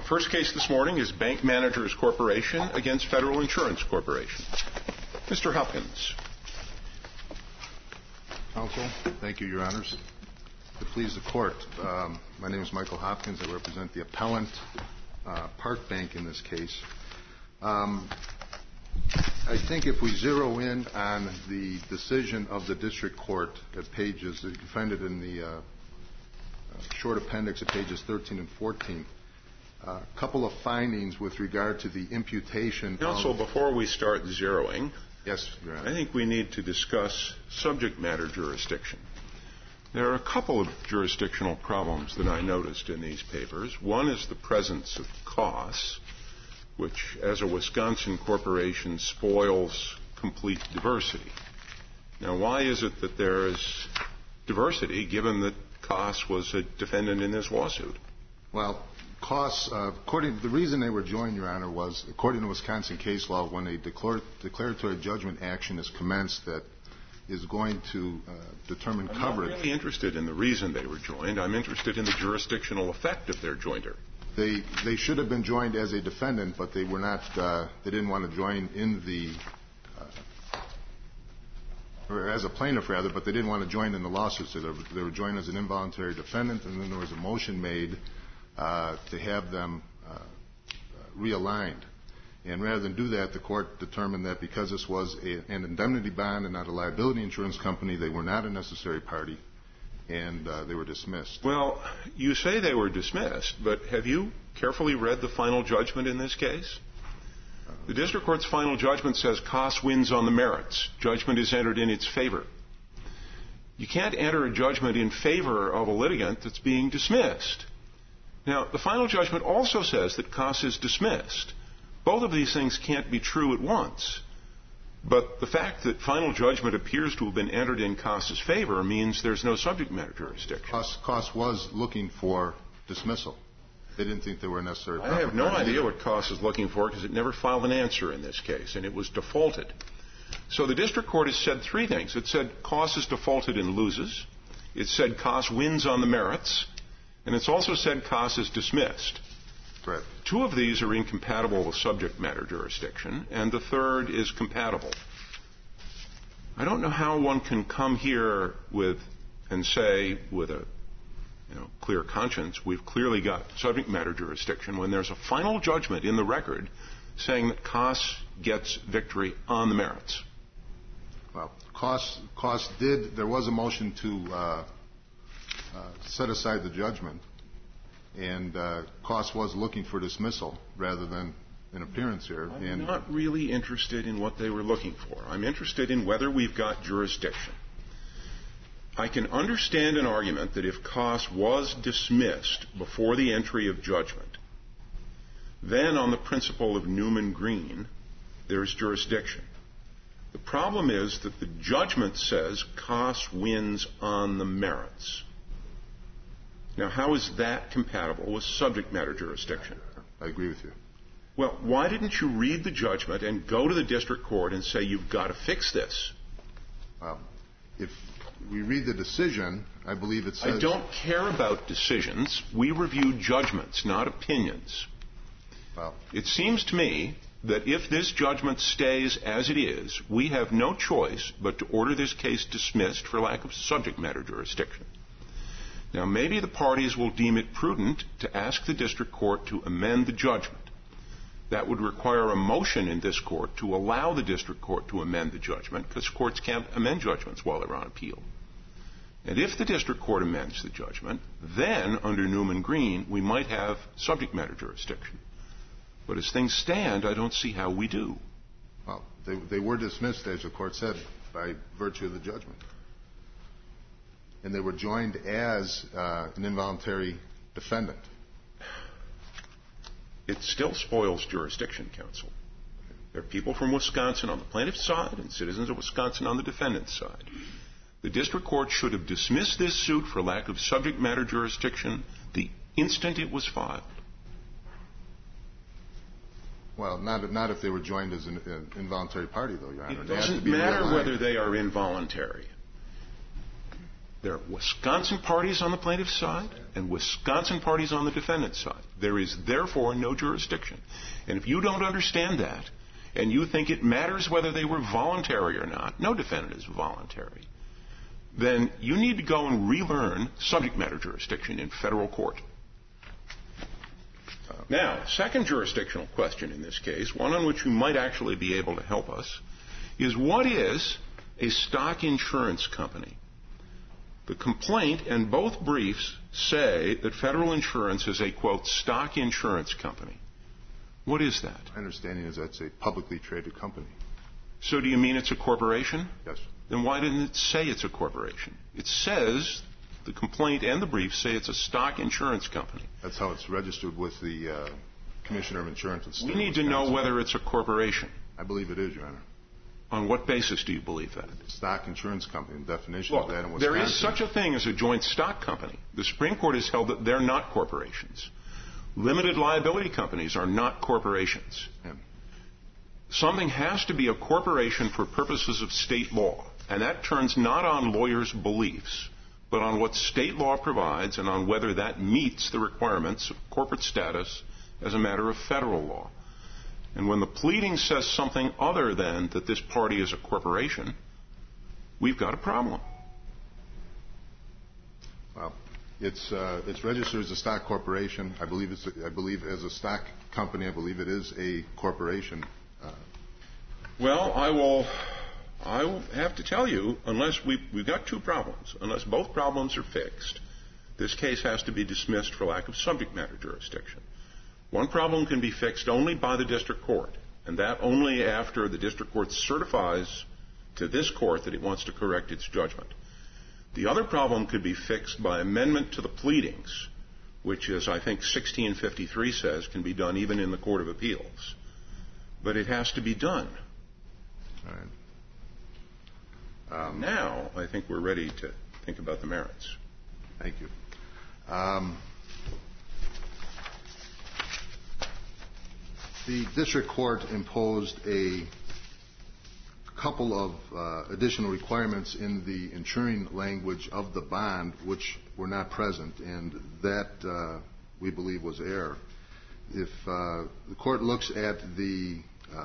First case this morning is Bank Managers Corporation against Federal Insurance Corporation. Mr. Hopkins. Counsel, thank you, Your Honors. To please the Court, my name is Michael Hopkins. I represent the appellant, Park Bank, in this case. I think if we zero in on the decision of the district court at pages, you can find it in the short appendix at pages 13 and 14, a couple of findings with regard to the imputation. Counsel, before we start zeroing, yes, Your Honor, I think we need to discuss subject matter jurisdiction. There are a couple of jurisdictional problems that I noticed in these papers. One is the presence of costs, which, as a Wisconsin corporation, spoils complete diversity. Now, why is it that there is diversity, given that Koss was a defendant in this lawsuit? Well, Koss, the reason they were joined, Your Honor, was, according to Wisconsin case law, when a declaratory judgment action is commenced that is going to determine coverage. I'm not really interested in the reason they were joined. I'm interested in the jurisdictional effect of their joinder. They should have been joined as a defendant, but they were not. They didn't want to join in the, or as a plaintiff rather, but they didn't want to join in the lawsuit. So they were joined as an involuntary defendant, and then there was a motion made to have them realigned. And rather than do that, the court determined that because this was an indemnity bond and not a liability insurance company, they were not a necessary party, and they were dismissed. Well, you say they were dismissed, but have you carefully read the final judgment in this case? The district court's final judgment says Koss wins on the merits. Judgment is entered in its favor. You can't enter a judgment in favor of a litigant that's being dismissed. Now, the final judgment also says that Koss is dismissed. Both of these things can't be true at once. But the fact that final judgment appears to have been entered in Koss's favor means there's no subject matter jurisdiction. Koss was looking for dismissal. They didn't think they were necessary. I have no idea what Koss is looking for because it never filed an answer in this case, and it was defaulted. So the district court has said three things. It said Koss is defaulted and loses. It said Koss wins on the merits. And it's also said Koss is dismissed. Correct. Two of these are incompatible with subject matter jurisdiction, and the third is compatible. I don't know how one can come here and say with a clear conscience, we've clearly got subject matter jurisdiction when there's a final judgment in the record saying that Koss gets victory on the merits. Well, Koss did. There was a motion to set aside the judgment. And Koss was looking for dismissal rather than an appearance here. I'm not really interested in what they were looking for. I'm interested in whether we've got jurisdiction. I can understand an argument that if Koss was dismissed before the entry of judgment, then on the principle of Newman Green, there's jurisdiction. The problem is that the judgment says Koss wins on the merits. Now, how is that compatible with subject matter jurisdiction? I agree with you. Well, why didn't you read the judgment and go to the district court and say, you've got to fix this? Well, if we read the decision, I believe it says... I don't care about decisions. We review judgments, not opinions. Well, it seems to me that if this judgment stays as it is, we have no choice but to order this case dismissed for lack of subject matter jurisdiction. Now, maybe the parties will deem it prudent to ask the district court to amend the judgment. That would require a motion in this court to allow the district court to amend the judgment, because courts can't amend judgments while they're on appeal. And if the district court amends the judgment, then, under Newman Green, we might have subject matter jurisdiction. But as things stand, I don't see how we do. Well, they were dismissed, as the court said, by virtue of the judgment. And they were joined as an involuntary defendant. It still spoils jurisdiction, counsel. There are people from Wisconsin on the plaintiff's side and citizens of Wisconsin on the defendant's side. The district court should have dismissed this suit for lack of subject matter jurisdiction the instant it was filed. Well, not if they were joined as an involuntary party, though, Your Honor. It doesn't matter whether they are involuntary. There are Wisconsin parties on the plaintiff's side and Wisconsin parties on the defendant's side. There is therefore no jurisdiction. And if you don't understand that, and you think it matters whether they were voluntary or not, no defendant is voluntary, then you need to go and relearn subject matter jurisdiction in federal court. Now, second jurisdictional question in this case, one on which you might actually be able to help us, is what is a stock insurance company? The complaint and both briefs say that Federal Insurance is a, quote, stock insurance company. What is that? My understanding is that's a publicly traded company. So do you mean it's a corporation? Yes. Then why didn't it say it's a corporation? It says, the complaint and the brief say it's a stock insurance company. That's how it's registered with the Commissioner of Insurance. We need to know whether it's a corporation. I believe it is, Your Honor. On what basis do you believe that? Stock insurance company, the definition Look, of that in Wisconsin. there is such a thing as a joint stock company. The Supreme Court has held that they're not corporations. Limited liability companies are not corporations. Yeah. Something has to be a corporation for purposes of state law, and that turns not on lawyers' beliefs, but on what state law provides and on whether that meets the requirements of corporate status as a matter of federal law. And when the pleading says something other than that this party is a corporation, we've got a problem. Well, it's registered as a stock corporation. I believe as a stock company. I believe it is a corporation. Well, I will have to tell you, unless we've got two problems. Unless both problems are fixed, this case has to be dismissed for lack of subject matter jurisdiction. One problem can be fixed only by the district court, and that only after the district court certifies to this court that it wants to correct its judgment. The other problem could be fixed by amendment to the pleadings, which, as I think 1653 says, can be done even in the Court of Appeals. But it has to be done. All right. Now, I think we're ready to think about the merits. Thank you. The district court imposed a couple of additional requirements in the insuring language of the bond which were not present, and that we believe was error. If the court looks at the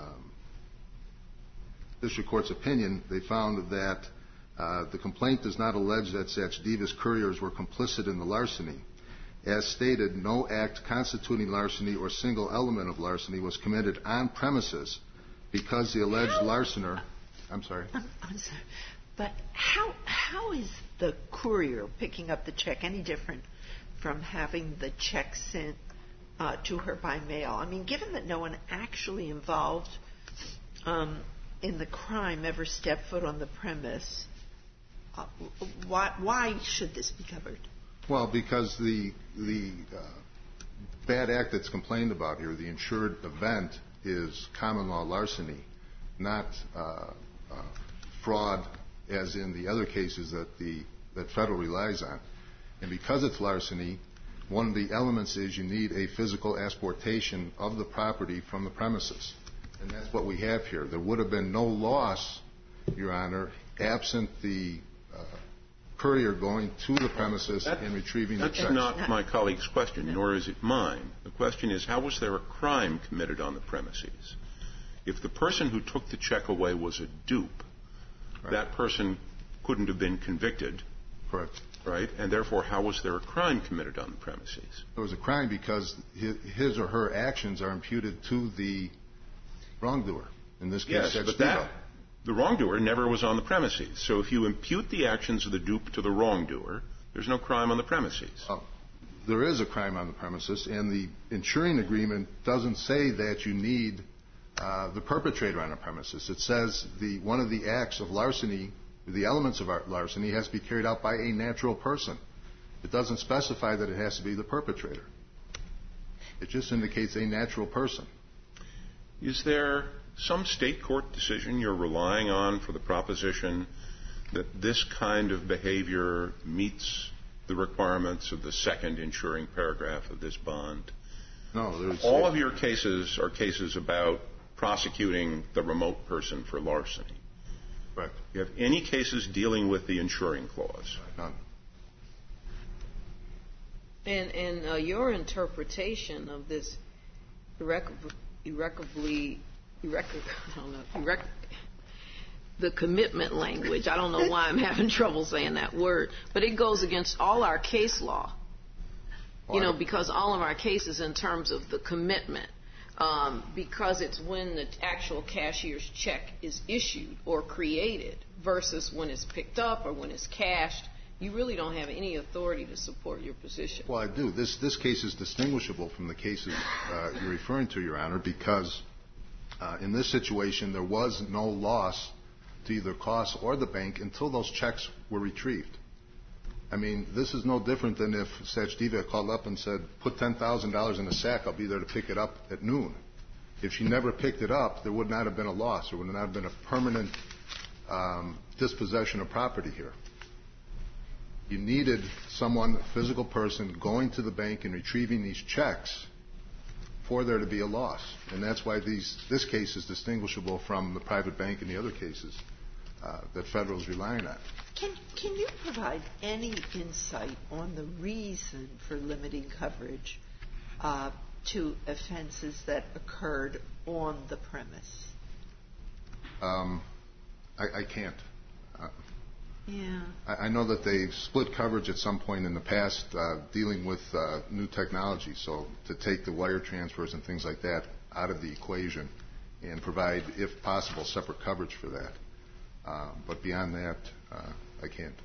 district court's opinion, they found that the complaint does not allege that such Davis couriers were complicit in the larceny. As stated, no act constituting larceny or single element of larceny was committed on premises because the alleged larcener... I'm sorry. I'm sorry. But how is the courier picking up the check any different from having the check sent to her by mail? I mean, given that no one actually involved in the crime ever stepped foot on the premise, why should this be covered? Well, because the bad act that's complained about here, the insured event, is common law larceny, not fraud, as in the other cases that federal relies on. And because it's larceny, one of the elements is you need a physical exportation of the property from the premises. And that's what we have here. There would have been no loss, Your Honor, absent the courier going to the premises and retrieving the checks. That's not my colleague's question, nor is it mine. The question is, how was there a crime committed on the premises? If the person who took the check away was a dupe, right, that person couldn't have been convicted. Correct. Right? And therefore, how was there a crime committed on the premises? There was a crime because his or her actions are imputed to the wrongdoer. In this case, yes, but the wrongdoer never was on the premises. So if you impute the actions of the dupe to the wrongdoer, there's no crime on the premises. There is a crime on the premises, and the insuring agreement doesn't say that you need the perpetrator on the premises. It says one of the acts of larceny, the elements of larceny, has to be carried out by a natural person. It doesn't specify that it has to be the perpetrator. It just indicates a natural person. Is there some state court decision you're relying on for the proposition that this kind of behavior meets the requirements of the second insuring paragraph of this bond? No. All of your cases are cases about prosecuting the remote person for larceny. Correct. Do you have any cases dealing with the insuring clause? None. And your interpretation of this the commitment language, I don't know why I'm having trouble saying that word, but it goes against all our case law. Because all of our cases in terms of the commitment, because it's when the actual cashier's check is issued or created versus when it's picked up or when it's cashed, you really don't have any authority to support your position. Well, I do. This case is distinguishable from the cases you're referring to, Your Honor, because in this situation there was no loss to either Koss or the bank until those checks were retrieved. I mean, this is no different than if Sachdeva called up and said, put $10,000 in a sack, I'll be there to pick it up at noon. If she never picked it up, there would not have been a loss. There would not have been a permanent dispossession of property here. You needed someone, a physical person, going to the bank and retrieving these checks for there to be a loss. And that's why this case is distinguishable from the private bank and the other cases that Federal is relying on. Can you provide any insight on the reason for limiting coverage to offenses that occurred on the premise? I can't. Yeah. I know that they split coverage at some point in the past dealing with new technology, so to take the wire transfers and things like that out of the equation and provide, if possible, separate coverage for that. But beyond that, I can't.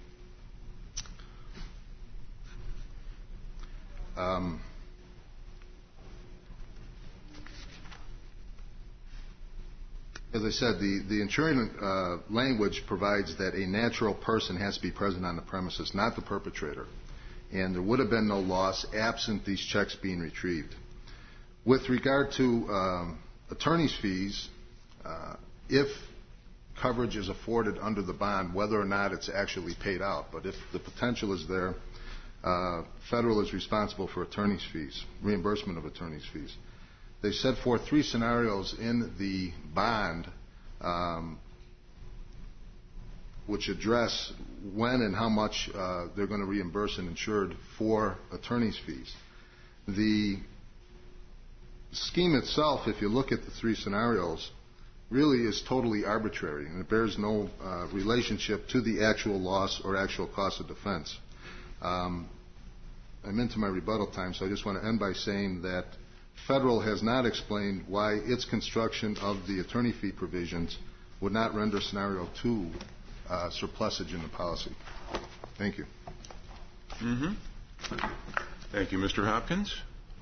As I said, the insuring language provides that a natural person has to be present on the premises, not the perpetrator. And there would have been no loss absent these checks being retrieved. With regard to attorney's fees, if coverage is afforded under the bond, whether or not it's actually paid out, but if the potential is there, Federal is responsible for attorney's fees, reimbursement of attorney's fees. They set forth 3 scenarios in the bond which address when and how much they're going to reimburse an insured for attorney's fees. The scheme itself, if you look at the 3 scenarios, really is totally arbitrary, and it bears no relationship to the actual loss or actual cost of defense. I'm into my rebuttal time, so I just want to end by saying that Federal has not explained why its construction of the attorney fee provisions would not render Scenario 2 surplusage in the policy. Thank you. Mm-hmm. Thank you, Mr. Hopkins.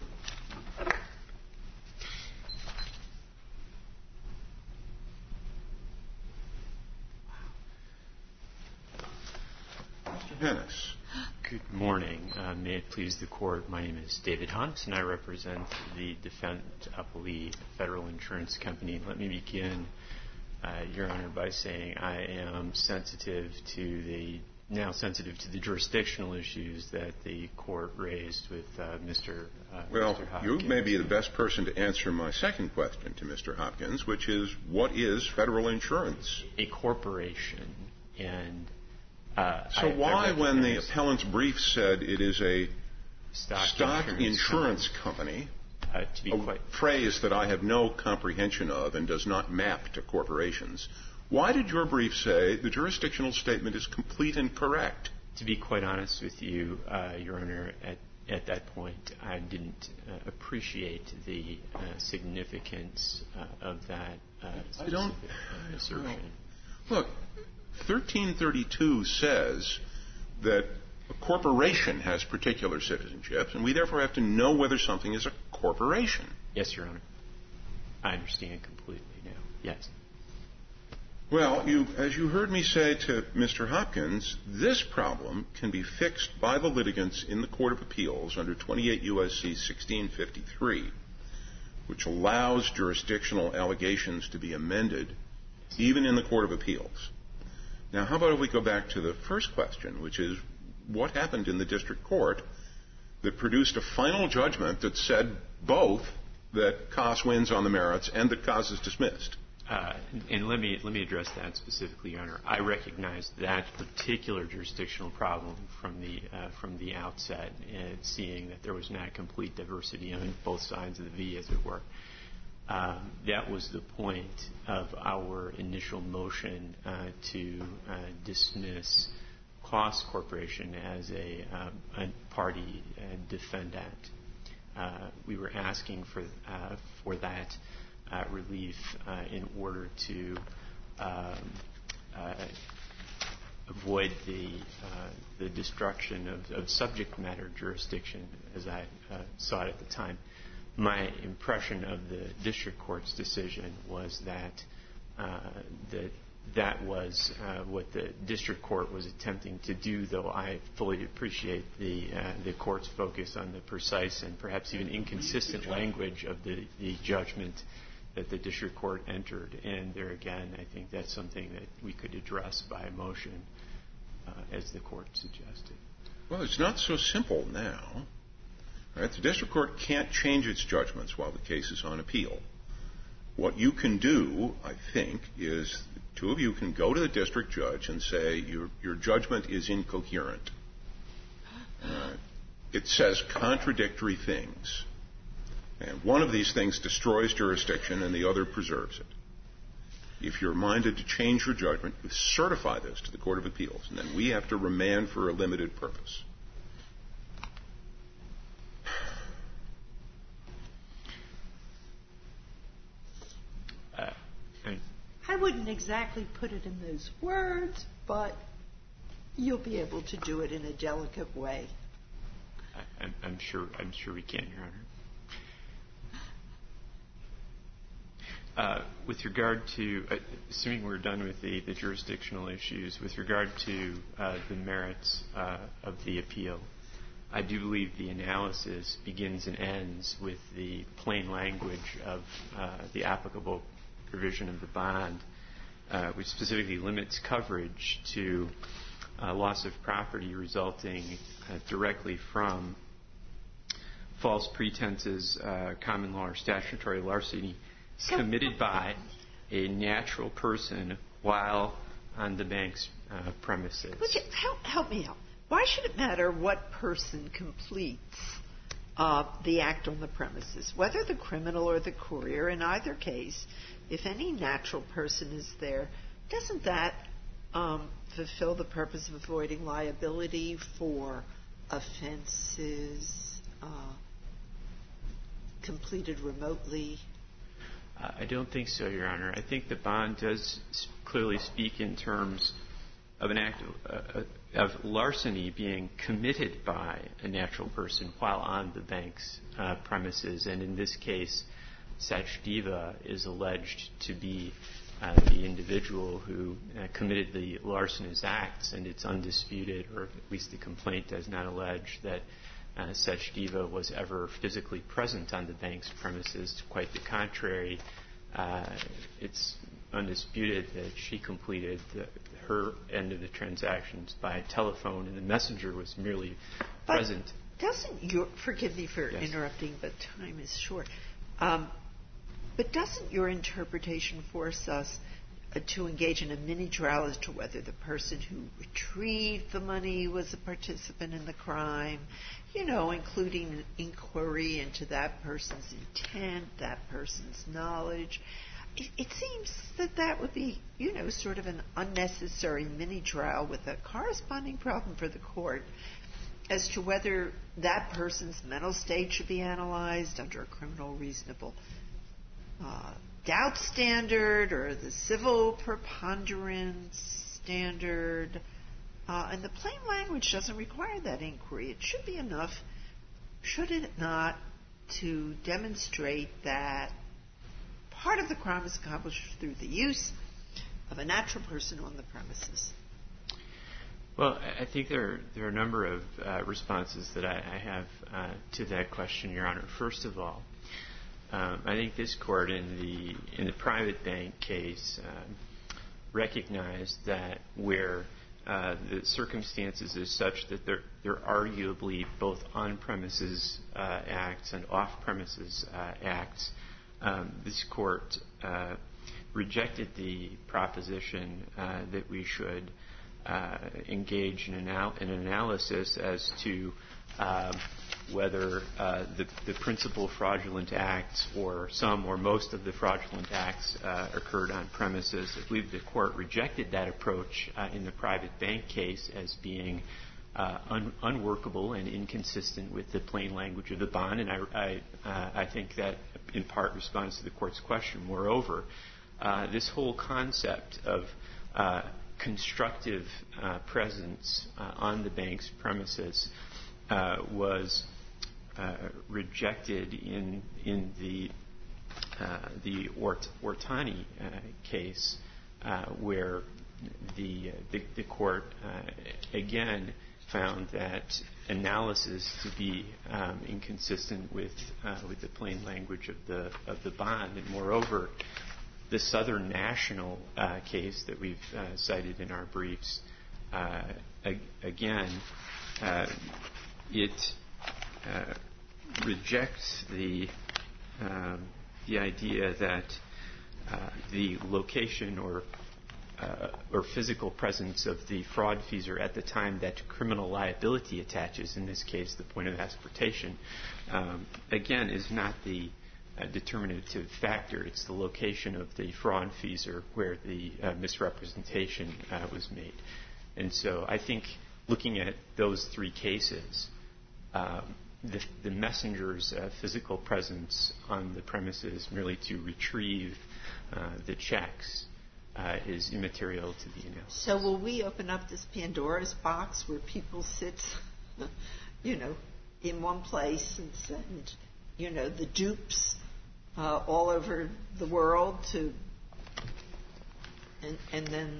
Mr. Hennis. Good morning. May it please the Court, my name is David Hunts, and I represent the defendant appellee Federal Insurance Company. Let me begin, Your Honor, by saying I am sensitive to the jurisdictional issues that the Court raised with Mr. Hopkins. You may be the best person to answer my second question to Mr. Hopkins, which is, what is Federal Insurance? A corporation, and so why, when the appellant's brief said it is a stock insurance company, a phrase that I have no comprehension of and does not map to corporations, why did your brief say the jurisdictional statement is complete and correct? To be quite honest with you, Your Honor, at that point I didn't appreciate the significance of that assertion. Look, 1332 says that a corporation has particular citizenships, and we therefore have to know whether something is a corporation. Yes, Your Honor. I understand completely now. Yes. Well, as you heard me say to Mr. Hopkins, this problem can be fixed by the litigants in the Court of Appeals under 28 U.S.C. 1653, which allows jurisdictional allegations to be amended even in the Court of Appeals. Now, how about if we go back to the first question, which is what happened in the district court that produced a final judgment that said both that Koss wins on the merits and that Koss is dismissed? And let me address that specifically, Your Honor. I recognize that particular jurisdictional problem from the outset, seeing that there was not complete diversity on both sides of the V, as it were. That was the point of our initial motion to dismiss Kloss Corporation as a party defendant. We were asking for that relief in order to avoid the destruction of subject matter jurisdiction, as I saw it at the time. My impression of the district court's decision was that that was what the district court was attempting to do, though I fully appreciate the court's focus on the precise and perhaps even inconsistent language of the judgment that the district court entered. And there again, I think that's something that we could address by motion, as the court suggested. Well, it's not so simple now. Right? The district court can't change its judgments while the case is on appeal. What you can do, I think, is the two of you can go to the district judge and say your judgment is incoherent. It says contradictory things. And one of these things destroys jurisdiction and the other preserves it. If you're minded to change your judgment, you certify this to the Court of Appeals, and then we have to remand for a limited purpose. I wouldn't exactly put it in those words, but you'll be able to do it in a delicate way. I'm sure we can, Your Honor. With regard to, assuming we're done with the jurisdictional issues, with regard to the merits of the appeal, I do believe the analysis begins and ends with the plain language of the applicable provision of the bond, which specifically limits coverage to loss of property resulting directly from false pretenses, common law or statutory larceny committed by a natural person while on the bank's premises. Help me out. Why should it matter what person completes the act on the premises, whether the criminal or the courier? In either case, if any natural person is there, doesn't that fulfill the purpose of avoiding liability for offenses completed remotely? I don't think so, Your Honor. I think the bond does clearly speak in terms of an act of larceny being committed by a natural person while on the bank's premises. And in this case, Sachdeva is alleged to be the individual who committed the larcenous acts, and it's undisputed, or at least the complaint does not allege, that Sachdeva was ever physically present on the bank's premises. Quite the contrary. It's undisputed that she completed her end of the transactions by telephone, and the messenger was merely present. Forgive me for interrupting, but time is short. But doesn't your interpretation force us to engage in a mini-trial as to whether the person who retrieved the money was a participant in the crime, including an inquiry into that person's intent, that person's knowledge? It seems that would be, sort of an unnecessary mini-trial with a corresponding problem for the court as to whether that person's mental state should be analyzed under a criminal reasonable doubt standard or the civil preponderance standard. And the plain language doesn't require that inquiry. It should be enough, should it not, to demonstrate that part of the crime is accomplished through the use of a natural person on the premises. Well, I think there are a number of responses that I have to that question, Your Honor. First of all, I think this court in the private bank case recognized that where the circumstances is such that there are arguably both on-premises acts and off-premises acts, this court rejected the proposition that we should engage in an analysis as to whether the principal fraudulent acts or some or most of the fraudulent acts occurred on premises. I believe the court rejected that approach in the private bank case as being unworkable and inconsistent with the plain language of the bond, and I think that in part responds to the court's question. Moreover, this whole concept of constructive presence on the bank's premises was rejected in the Ortani case, where the court again found that analysis to be inconsistent with the plain language of the bond, and moreover, the Southern National case that we've cited in our briefs, again, it rejects the idea that the location or physical presence of the fraudfeasor at the time that criminal liability attaches, in this case the point of exportation, again, is not the determinative factor. It's the location of the fraudfeasor where the misrepresentation was made. And so I think looking at those three cases, the messenger's physical presence on the premises merely to retrieve the checks is immaterial to the analysis. So will we open up this Pandora's box where people sit, in one place and send, the dupes all over the world and then...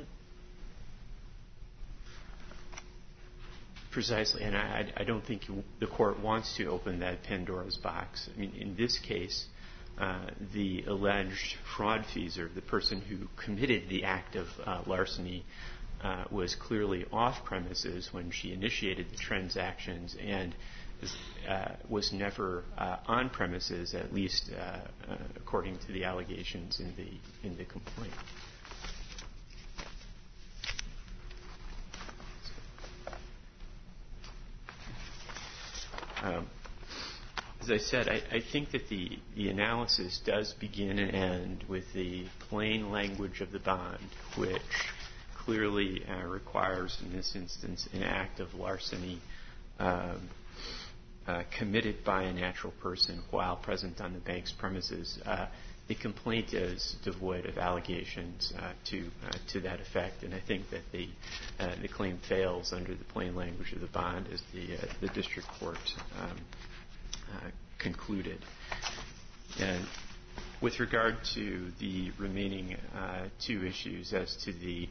Precisely, and I don't think the court wants to open that Pandora's box. I mean, in this case, the alleged fraudfeasor, the person who committed the act of larceny, was clearly off premises when she initiated the transactions and was never on premises, at least according to the allegations in the complaint. As I said, I think that the analysis does begin and end with the plain language of the bond, which clearly requires, in this instance, an act of larceny committed by a natural person while present on the bank's premises. The complaint is devoid of allegations to that effect, and I think that the claim fails under the plain language of the bond, as the district court concluded. And with regard to the remaining two issues as to the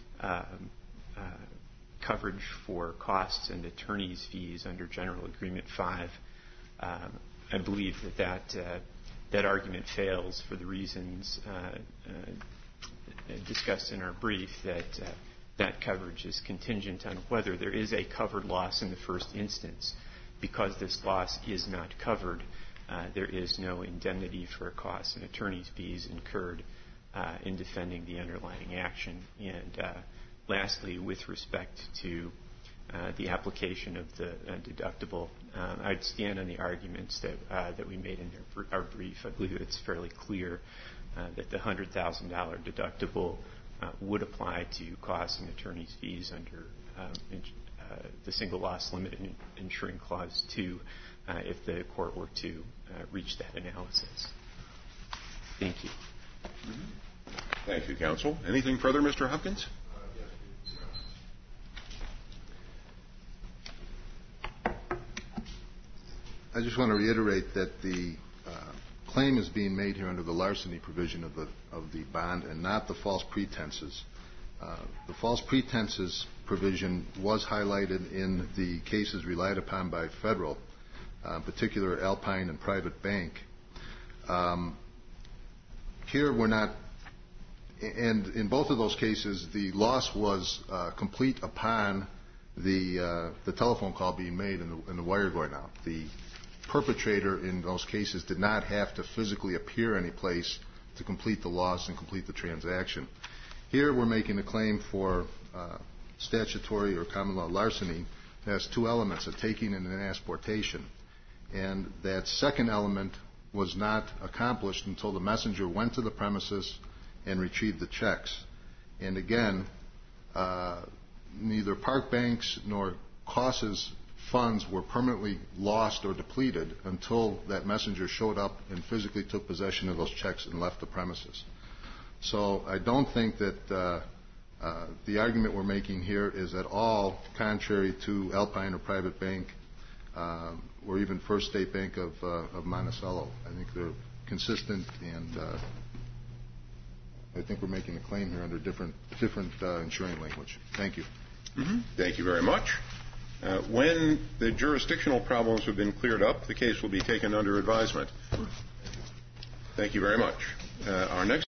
coverage for costs and attorney's fees under General Agreement 5, I believe that argument fails for the reasons discussed in our brief, that coverage is contingent on whether there is a covered loss in the first instance. Because this loss is not covered, there is no indemnity for costs and attorney's fees incurred in defending the underlying action. And lastly, with respect to the application of the deductible, I'd stand on the arguments that we made in our brief. I believe it's fairly clear that the $100,000 deductible would apply to costs and attorney's fees under the single loss limit in insuring clause 2 if the court were to reach that analysis. Thank you. Thank you, counsel. Anything further, Mr. Hopkins? I just want to reiterate that the claim is being made here under the larceny provision of the bond and not the false pretenses. The false pretenses provision was highlighted in the cases relied upon by Federal, in particular Alpine and Private Bank. Here we're not, and in both of those cases, the loss was complete upon the telephone call being made and the wire going out. The perpetrator in those cases did not have to physically appear any place to complete the loss and complete the transaction. Here we're making a claim for statutory or common law larceny. It has two elements, a taking and an asportation. And that second element was not accomplished until the messenger went to the premises and retrieved the checks. And again, neither Park Bank's nor Koss's funds were permanently lost or depleted until that messenger showed up and physically took possession of those checks and left the premises. So I don't think that the argument we're making here is at all contrary to Alpine or Private Bank or even First State Bank of Monticello. I think they're consistent, and I think we're making a claim here under different insuring language. Thank you. Mm-hmm. Thank you very much. When the jurisdictional problems have been cleared up, the case will be taken under advisement. Thank you very much. Our next